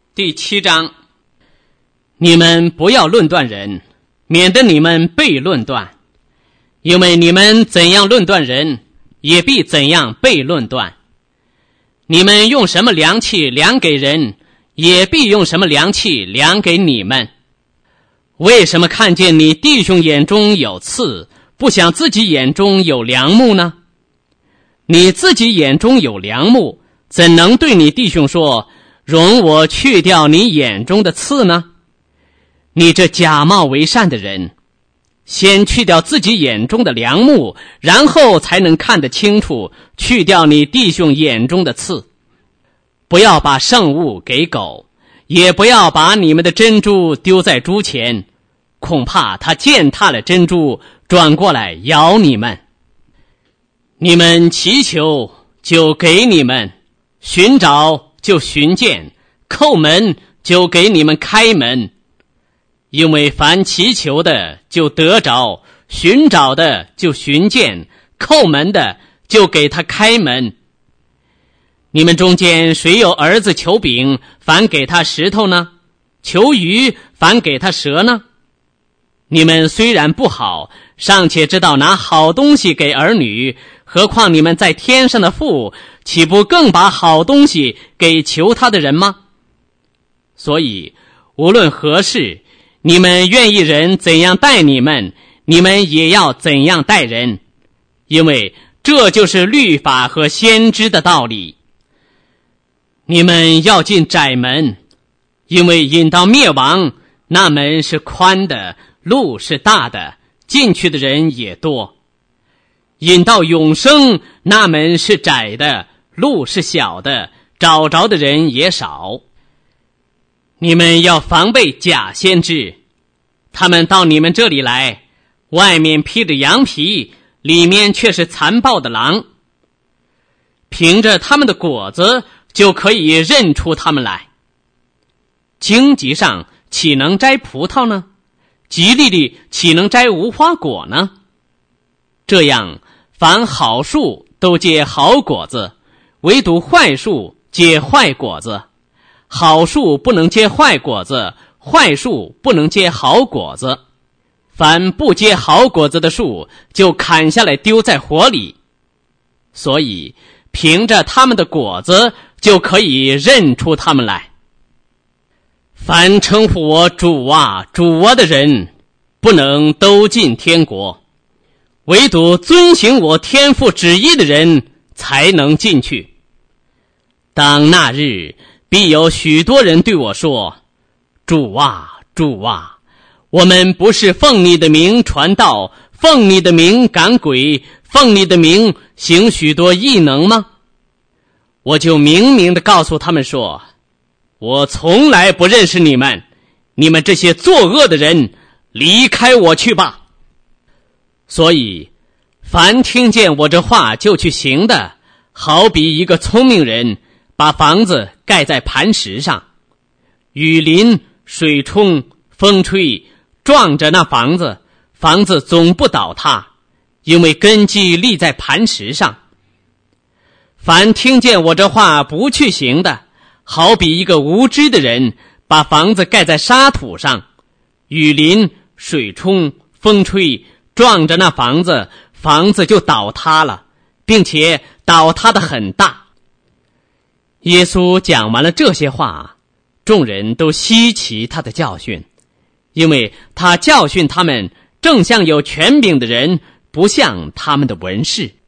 第7章，你们不要论断人，免得你们被论断。因为你们怎样论断人，也必怎样被论断。你们用什么量器量给人，也必用什么量器量给你们。为什么看见你弟兄眼中有刺，不想自己眼中有梁木呢？你自己眼中有梁木，怎能对你弟兄说，容我去掉你眼中的刺呢？你这假冒为善的人，先去掉自己眼中的梁木，然后才能看得清楚，去掉你弟兄眼中的刺。不要把圣物给狗，也不要把你们的珍珠丢在猪前，恐怕它践踏了珍珠，转过来咬你们。你们祈求，就给你们；寻找，就寻见；叩门，就给你们开门。因为凡祈求的，就得着；寻找的，就寻见；叩门的，就给他开门。你们中间谁有儿子求饼，反给他石头呢？求鱼，反给他蛇呢？你们虽然不好，尚且知道拿好东西给儿女，何况你们在天上的父，岂不更把好东西给求他的人吗？所以无论何事，你们愿意人怎样待你们，你们也要怎样待人，因为这就是律法和先知的道理。你们要进窄门，因为引到灭亡，那门是宽的，路是大的，进去的人也多；引到永生，那门是窄的，路是小的，找着的人也少。你们要防备假先知，他们到你们这里来，外面披着羊皮，里面却是残暴的狼。凭着他们的果子，就可以认出他们来。荆棘上岂能摘葡萄呢？棘藜里岂能摘无花果呢？这样，凡好树都结好果子，唯独坏树结坏果子。好树不能结坏果子，坏树不能结好果子。凡不结好果子的树，就砍下来丢在火里。所以凭着他们的果子，就可以认出他们来。凡称呼我主啊主啊的人，不能都进天国，唯独遵行我天父旨意的人才能进去。当那日，必有许多人对我说，主啊主啊，我们不是奉你的名传道，奉你的名赶鬼，奉你的名行许多异能吗？我就明明地告诉他们说，我从来不认识你们，你们这些作恶的人，离开我去吧。所以凡听见我这话就去行的，好比一个聪明人把房子盖在磐石上，雨淋水冲风吹，撞着那房子，房子总不倒塌，因为根基立在磐石上。凡听见我这话不去行的，好比一个无知的人把房子盖在沙土上，雨淋水冲风吹，撞着那房子，房子就倒塌了，并且倒塌得很大。耶稣讲完了这些话，众人都稀奇他的教训，因为他教训他们正像有权柄的人，不像他们的文士。